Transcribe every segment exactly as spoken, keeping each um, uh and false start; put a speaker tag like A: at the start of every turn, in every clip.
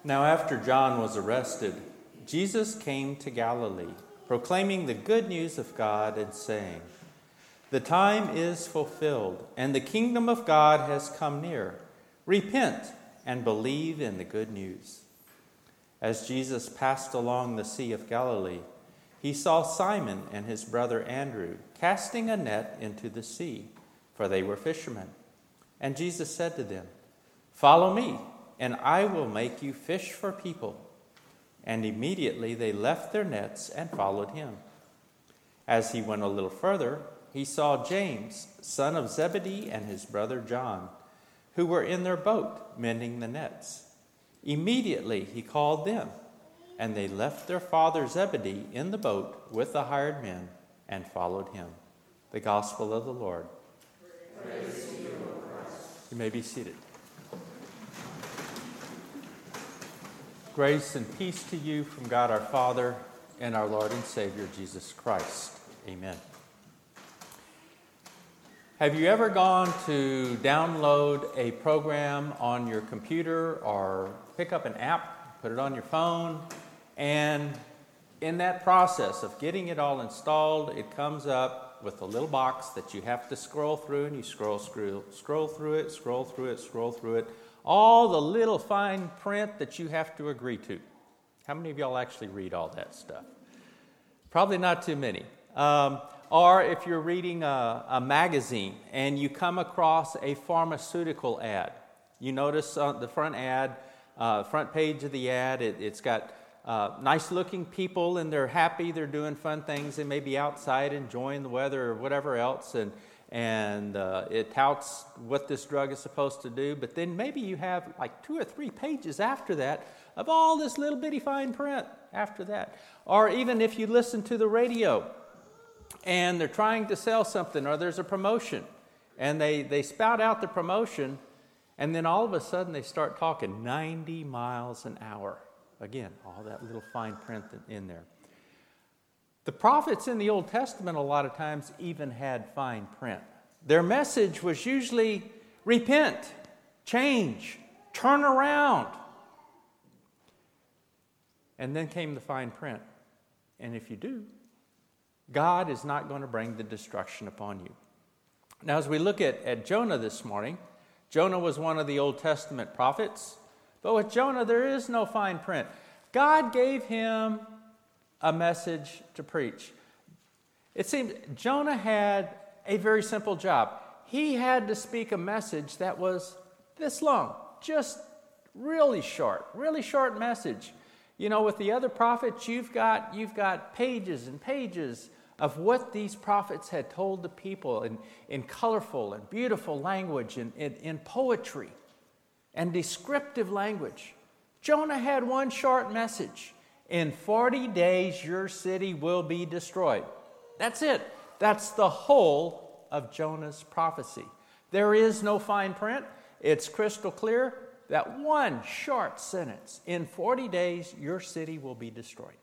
A: Now after John was arrested, Jesus came to Galilee, proclaiming the good news of God and saying, "The time is fulfilled, and the kingdom of God has come near. Repent and believe in the good news." As Jesus passed along the Sea of Galilee, he saw Simon and his brother Andrew casting a net into the sea, for they were fishermen. And Jesus said to them, "Follow me, and I will make you fish for people." And immediately they left their nets and followed him. As he went a little further, he saw James, son of Zebedee, and his brother John, who were in their boat mending the nets. Immediately he called them, and they left their father Zebedee in the boat with the hired men and followed him. The gospel of the Lord.
B: Praise to you, O Christ.
A: You may be seated. Grace and peace to you from God our Father and our Lord and Savior Jesus Christ. Amen. Have you ever gone to download a program on your computer or pick up an app, put it on your phone, and in that process of getting it all installed, it comes up with a little box that you have to scroll through, and you scroll, scroll, scroll through it, scroll through it, scroll through it, all the little fine print that you have to agree to. How many of y'all actually read all that stuff? Probably not too many. Um, or if you're reading a, a magazine and you come across a pharmaceutical ad, you notice on the front ad, uh, front page of the ad, it, it's got uh, nice-looking people and they're happy, they're doing fun things, they may be outside enjoying the weather or whatever else, and and uh, it touts what this drug is supposed to do, but then maybe you have like two or three pages after that of all this little bitty fine print after that. Or even if you listen to the radio and they're trying to sell something, or there's a promotion, and they, they spout out the promotion, and then all of a sudden they start talking ninety miles an hour. Again, all that little fine print in there. The prophets in the Old Testament a lot of times even had fine print. Their message was usually repent, change, turn around. And then came the fine print. And if you do, God is not going to bring the destruction upon you. Now, as we look at, at Jonah this morning, Jonah was one of the Old Testament prophets. But with Jonah, there is no fine print. God gave him a message to preach. It seems Jonah had a very simple job. He had to speak a message that was this long, just really short, really short message. You know, with the other prophets, you've got you've got pages and pages of what these prophets had told the people in, in colorful and beautiful language, and in, in, in poetry and descriptive language. Jonah had one short message. In forty days, your city will be destroyed. That's it. That's the whole of Jonah's prophecy. There is no fine print. It's crystal clear. That one short sentence. In forty days, your city will be destroyed.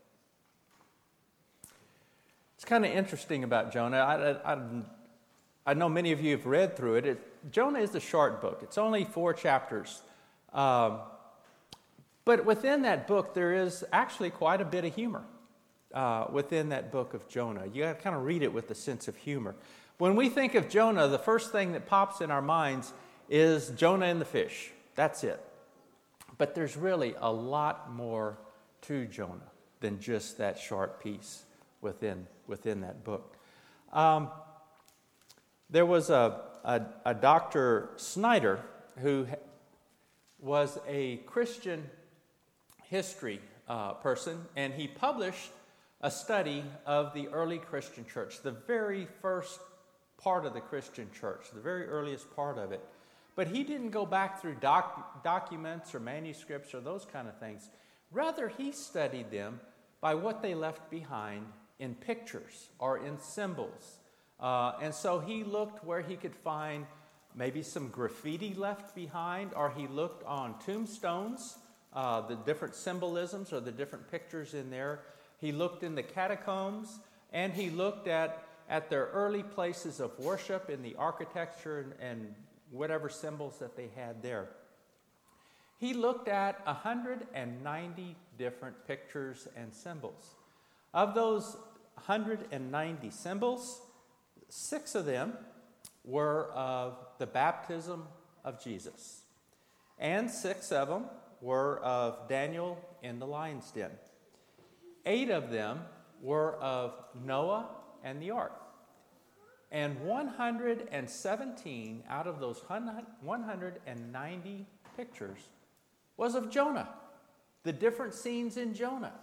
A: It's kind of interesting about Jonah. I, I, I know many of you have read through it. it Jonah is a short book. It's only four chapters. Um, But within that book, there is actually quite a bit of humor uh, within that book of Jonah. You got to kind of read it with a sense of humor. When we think of Jonah, the first thing that pops in our minds is Jonah and the fish. That's it. But there's really a lot more to Jonah than just that short piece within, within that book. Um, there was a, a, a Doctor Snyder who was a Christian history uh, person, and he published a study of the early Christian church, the very first part of the Christian church, the very earliest part of it. But he didn't go back through doc- documents or manuscripts or those kind of things. Rather, he studied them by what they left behind in pictures or in symbols. Uh, and so he looked where he could find maybe some graffiti left behind, or he looked on tombstones, Uh, the different symbolisms or the different pictures in there. He looked in the catacombs, and he looked at, at their early places of worship in the architecture and, and whatever symbols that they had there. he looked at one hundred ninety different pictures and symbols. Of those one hundred ninety symbols, six of them were of the baptism of Jesus, and six of them were of Daniel in the lion's den. Eight of them were of Noah and the ark. And one hundred seventeen out of those one hundred ninety pictures was of Jonah, the different scenes in Jonah.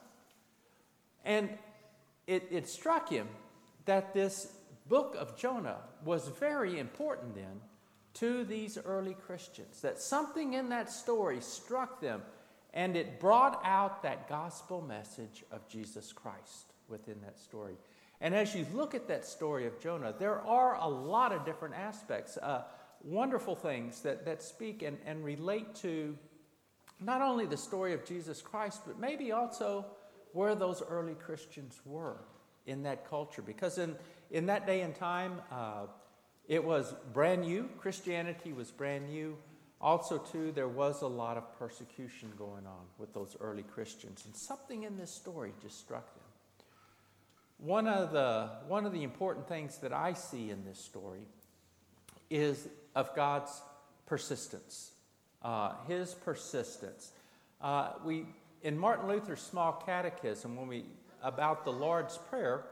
A: And it, it struck him that this book of Jonah was very important then to these early Christians, that something in that story struck them, and it brought out that gospel message of Jesus Christ within that story. And as you look at that story of Jonah, there are a lot of different aspects, uh, wonderful things that, that speak and, and relate to not only the story of Jesus Christ, but maybe also where those early Christians were in that culture. Because in, in that day and time, uh, it was brand new. Christianity was brand new. Also, too, there was a lot of persecution going on with those early Christians. And something in this story just struck them. One of the, one of the important things that I see in this story is of God's persistence. Uh, his persistence. Uh, we in Martin Luther's Small Catechism, when we about the Lord's Prayer,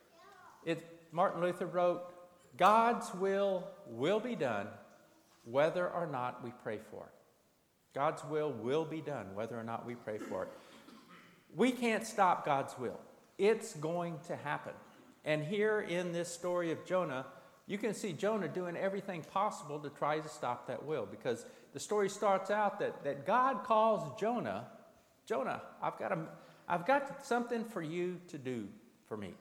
A: it Martin Luther wrote, "God's will will be done, whether or not we pray for it." God's will will be done, whether or not we pray for it. We can't stop God's will. It's going to happen. And here in this story of Jonah, you can see Jonah doing everything possible to try to stop that will, because the story starts out that, that God calls Jonah, Jonah, I've got, a, I've got something for you to do for me.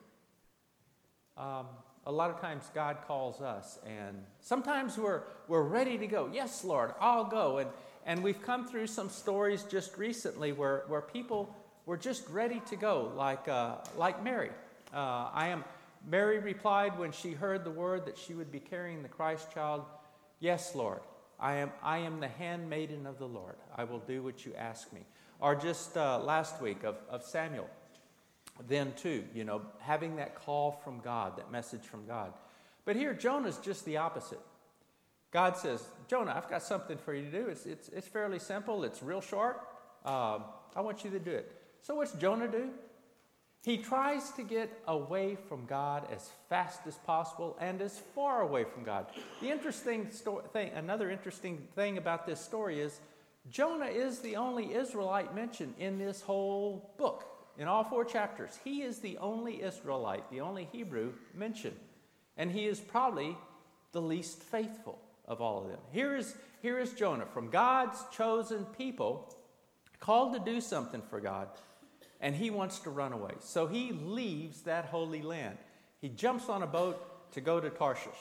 A: Um, a lot of times God calls us, and sometimes we're, we're ready to go. Yes, Lord, I'll go. And, and we've come through some stories just recently where, where people were just ready to go, like, uh, like Mary. Uh, I am... Mary replied when she heard the word that she would be carrying the Christ child, "Yes, Lord, I am I am the handmaiden of the Lord. I will do what you ask me." Or just uh, last week of, of Samuel, then too, you know, having that call from God, that message from God. But here, Jonah's just the opposite. God says, "Jonah, I've got something for you to do. It's, it's, it's fairly simple. It's real short. Um, I want you to do it." So what's Jonah do? He tries to get away from God as fast as possible and as far away from God. The interesting sto- thing, another interesting thing about this story is Jonah is the only Israelite mentioned in this whole book. In all four chapters, he is the only Israelite, the only Hebrew mentioned. And he is probably the least faithful of all of them. Here is, here is Jonah, from God's chosen people, called to do something for God. And he wants to run away. So he leaves that holy land. He jumps on a boat to go to Tarshish.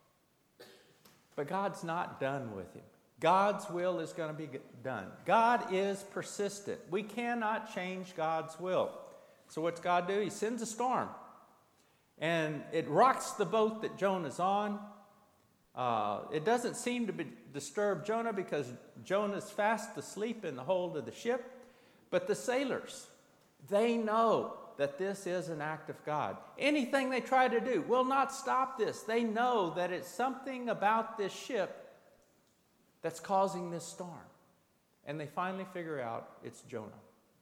A: But God's not done with him. God's will is going to be done. God is persistent. We cannot change God's will. So what's God do? He sends a storm. And it rocks the boat that Jonah's on. Uh, it doesn't seem to be, disturb Jonah because Jonah's fast asleep in the hold of the ship. But the sailors, they know that this is an act of God. Anything they try to do will not stop this. They know that it's something about this ship that's causing this storm. And they finally figure out it's Jonah.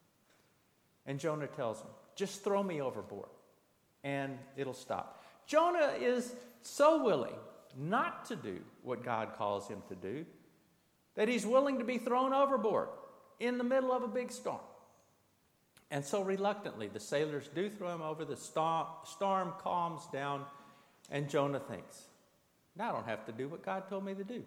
A: And Jonah tells them, "Just throw me overboard and it'll stop." Jonah is so willing not to do what God calls him to do that he's willing to be thrown overboard in the middle of a big storm. And so reluctantly, the sailors do throw him over. The storm, storm calms down, and Jonah thinks, "Now I don't have to do what God told me to do."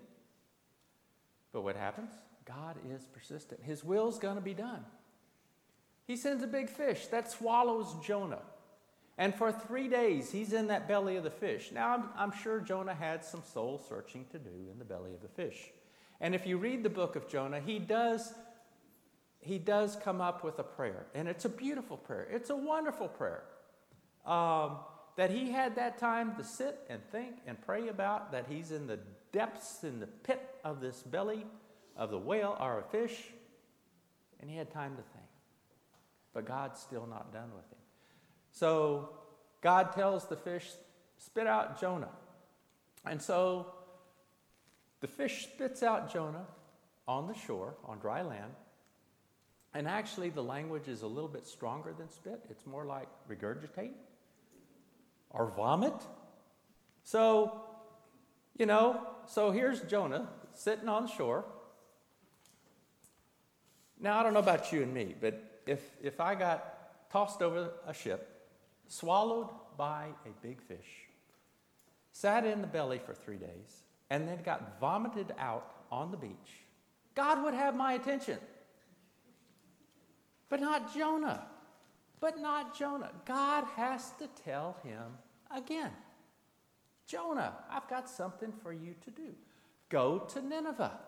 A: But what happens? God is persistent. His will's going to be done. He sends a big fish that swallows Jonah. And for three days, he's in that belly of the fish. Now, I'm, I'm sure Jonah had some soul searching to do in the belly of the fish. And if you read the book of Jonah, he does... He does come up with a prayer, and it's a beautiful prayer. It's a wonderful prayer um, that he had that time to sit and think and pray about, that he's in the depths, in the pit of this belly of the whale or a fish, And he had time to think. But God's still not done with him. So God tells the fish, spit out Jonah. And so the fish spits out Jonah on the shore, on dry land. And actually the language is a little bit stronger than spit. It's more like regurgitate or vomit. So, you know, so here's Jonah sitting on shore. Now, I don't know about you and me, but if, if I got tossed over a ship, swallowed by a big fish, sat in the belly for three days, and then got vomited out on the beach, God would have my attention. But not Jonah. But not Jonah. God has to tell him again, Jonah, I've got something for you to do. Go to Nineveh.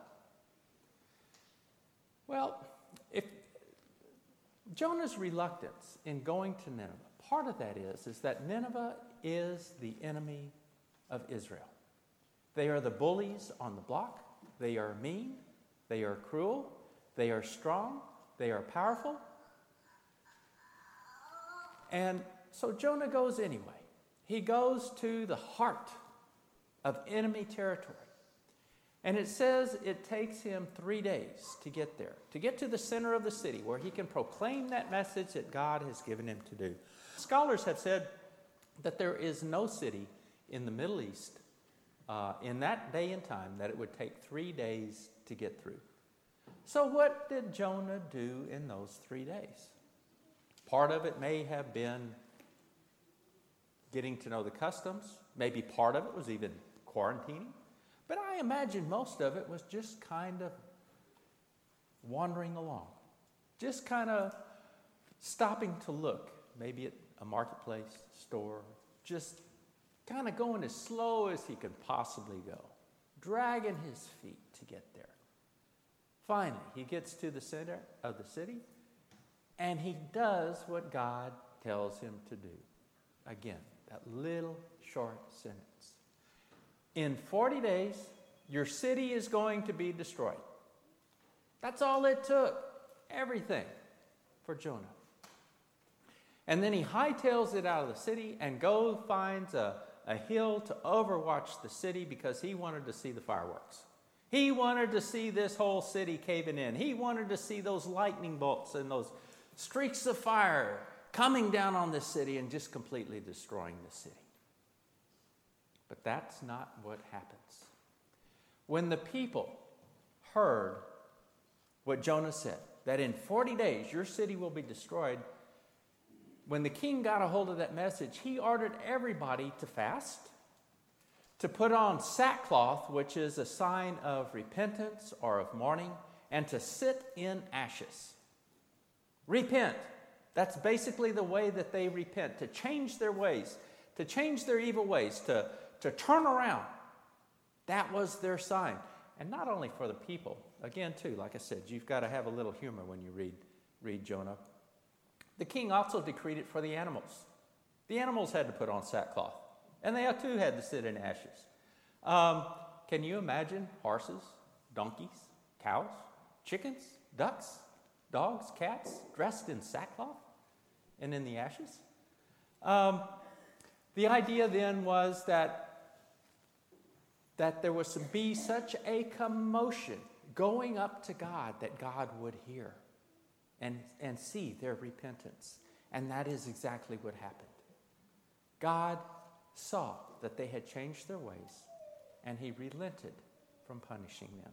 A: Well, if Jonah's reluctance in going to Nineveh, part of that is, is that Nineveh is the enemy of Israel. They are the bullies on the block. They are mean. They are cruel. They are strong. They are powerful. And so Jonah goes anyway. He goes to the heart of enemy territory. And it says it takes him three days to get there, to get to the center of the city where he can proclaim that message that God has given him to do. Scholars have said that there is no city in the Middle East uh, in that day and time that it would take three days to get through. So what did Jonah do in those three days? Part of it may have been getting to know the customs. Maybe part of it was even quarantining. But I imagine most of it was just kind of wandering along. Just kind of stopping to look. Maybe at a marketplace, store. Just kind of going as slow as he could possibly go. Dragging his feet to get there. Finally, he gets to the center of the city. And he does what God tells him to do. Again, that little short sentence. In forty days, your city is going to be destroyed. That's all it took. Everything for Jonah. And then he hightails it out of the city and goes finds a, a hill to overwatch the city because he wanted to see the fireworks. He wanted to see this whole city caving in. He wanted to see those lightning bolts and those streaks of fire coming down on this city and just completely destroying the city. But that's not what happens. When the people heard what Jonah said, that in forty days your city will be destroyed, when the king got a hold of that message, he ordered everybody to fast, to put on sackcloth, which is a sign of repentance or of mourning, and to sit in ashes. Repent. That's basically the way that they repent, to change their ways, to change their evil ways, to, to turn around. That was their sign. And not only for the people. Again, too, like I said, you've got to have a little humor when you read, read Jonah. The king also decreed it for the animals. The animals had to put on sackcloth. And they too had to sit in ashes. Um, can you imagine horses, donkeys, cows, chickens, ducks, dogs, cats, dressed in sackcloth and in the ashes? Um, the idea then was that, that there was to be such a commotion going up to God that God would hear and, and see their repentance. And that is exactly what happened. God saw that they had changed their ways, and he relented from punishing them.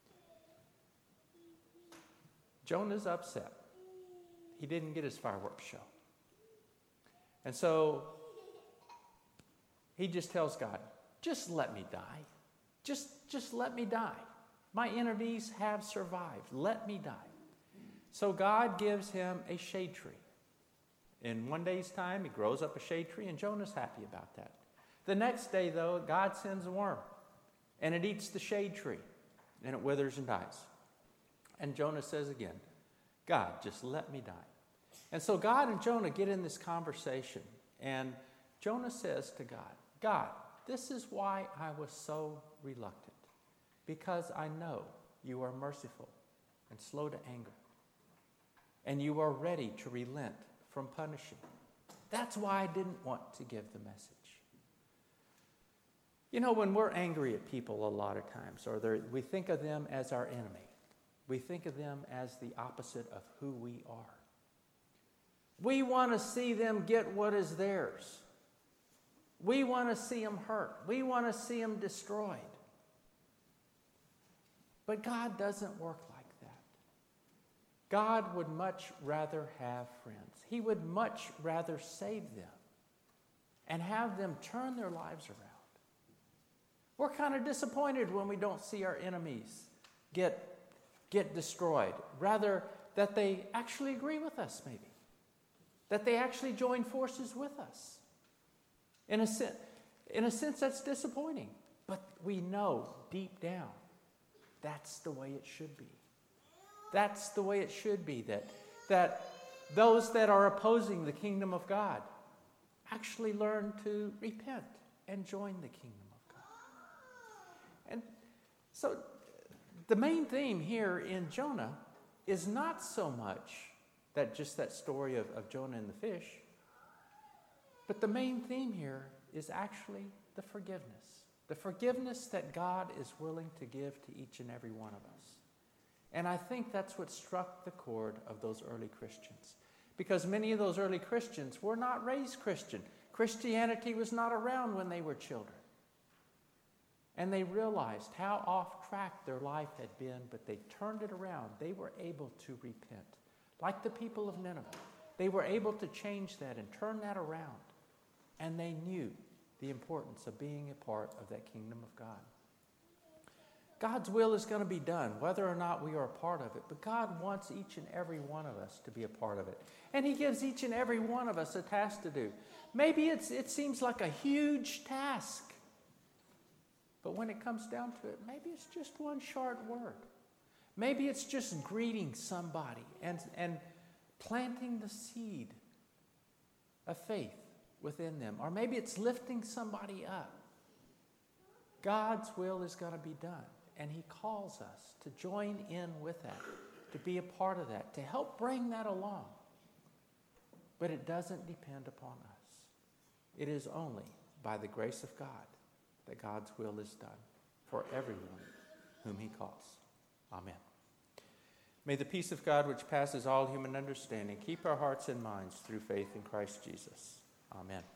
A: Jonah's upset. He didn't get his fireworks show. And so he just tells God, just let me die. Just, just let me die. My enemies have survived. Let me die. So God gives him a shade tree. In one day's time, he grows up a shade tree, and Jonah's happy about that. The next day, though, God sends a worm, and it eats the shade tree, and it withers and dies. And Jonah says again, God, just let me die. And so God and Jonah get in this conversation, and Jonah says to God, God, this is why I was so reluctant, because I know you are merciful and slow to anger and you are ready to relent from punishing. That's why I didn't want to give the message. You know, when we're angry at people a lot of times, or we think of them as our enemy, we think of them as the opposite of who we are. We want to see them get what is theirs. We want to see them hurt. We want to see them destroyed. But God doesn't work like that. God would much rather have friends. He would much rather save them and have them turn their lives around. We're kind of disappointed when we don't see our enemies get, get destroyed. Rather, that they actually agree with us, maybe. That they actually join forces with us. In a sense, in a sense, that's disappointing. But we know deep down that's the way it should be. That's the way it should be, that, that those that are opposing the kingdom of God actually learn to repent and join the kingdom of God. And so the main theme here in Jonah is not so much that just that story of, of Jonah and the fish, but the main theme here is actually the forgiveness. The forgiveness that God is willing to give to each and every one of us. And I think that's what struck the chord of those early Christians. Because many of those early Christians were not raised Christian. Christianity was not around when they were children. And they realized how off track their life had been, but they turned it around. They were able to repent. Like the people of Nineveh. They were able to change that and turn that around. And they knew the importance of being a part of that kingdom of God. God's will is going to be done, whether or not we are a part of it. But God wants each and every one of us to be a part of it. And He gives each and every one of us a task to do. Maybe it's, it seems like a huge task. But when it comes down to it, maybe it's just one short word. Maybe it's just greeting somebody and, and planting the seed of faith within them. Or maybe it's lifting somebody up. God's will is going to be done. And He calls us to join in with that, to be a part of that, to help bring that along. But it doesn't depend upon us. It is only by the grace of God that God's will is done for everyone whom He calls. Amen. May the peace of God, which passes all human understanding, keep our hearts and minds through faith in Christ Jesus. Amen.